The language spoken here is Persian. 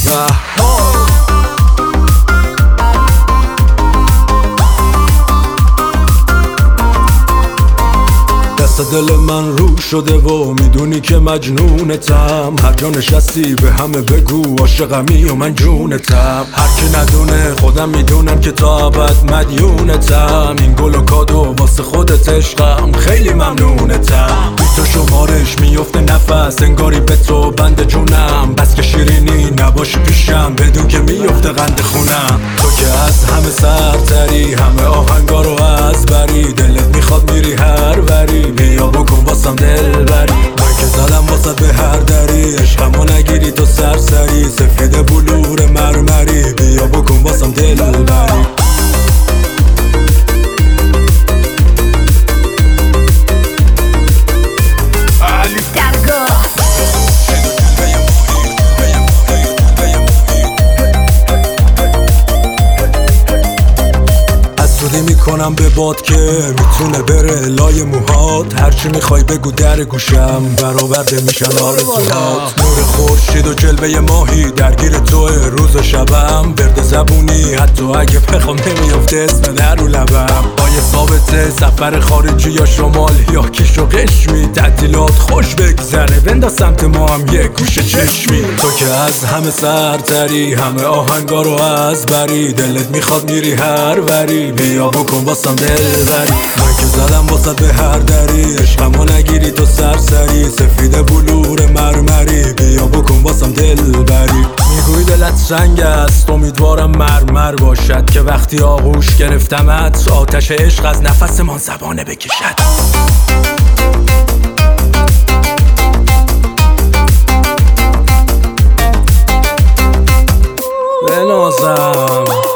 دست دل من رو شده و میدونی که مجنونتم. هر جا نشستی به همه بگو عاشقمی و من جونتم. هر کی ندونه خودم میدونم که تا ابد مدیونتم. این گل و کادو واسه خودت عشقم، خیلی ممنونتم. بی تو شمارش میفته نفس، انگاری به تو بند جونم. بس که شیرینی نباشی پیشم، بدون که میفته قند خونم. تو که از همه سرتری، همه آهنگا رو از بری. دلت میخواد میری هر وری، بیا بکن واسم دلبری. من که زدم واسه به هر دری، عشقمو نگیری تو سرسری. سفید بلور مرمری، بیا بکن واسم دلبری. میکنم به باد که میتونه بره لای موهات. هرچی میخوای بگو در گوشم، برآورده میشن آرزوهات. نور خورشید و جلوه ماهی درگیر توه روز و شبم. ورد زبونی حتی اگه بخوام نمیافته اسم در رو لبم. با یه ثابته سفر خارجی یا شمال یا کیش و قشمی. تعطیلات خوش بگذره بنداز سمت ما هم یه گوشه چشمی. تو که از همه سرتری، همه آهنگا رو از بری. دلت میخواد میری هر وری، بیا بکن واسم دلبری. من که زدم واسه به هر دری، عشقمو نگیری تو سرسری. سفید بلور مرمری، بیا بکن واسم دلبری. میگوی دلت سنگ است، امیدوارم مرمر باشد. که وقتی آغوش گرفتمت، آتش عشق از نفسمان زبانه بکشد. بنازم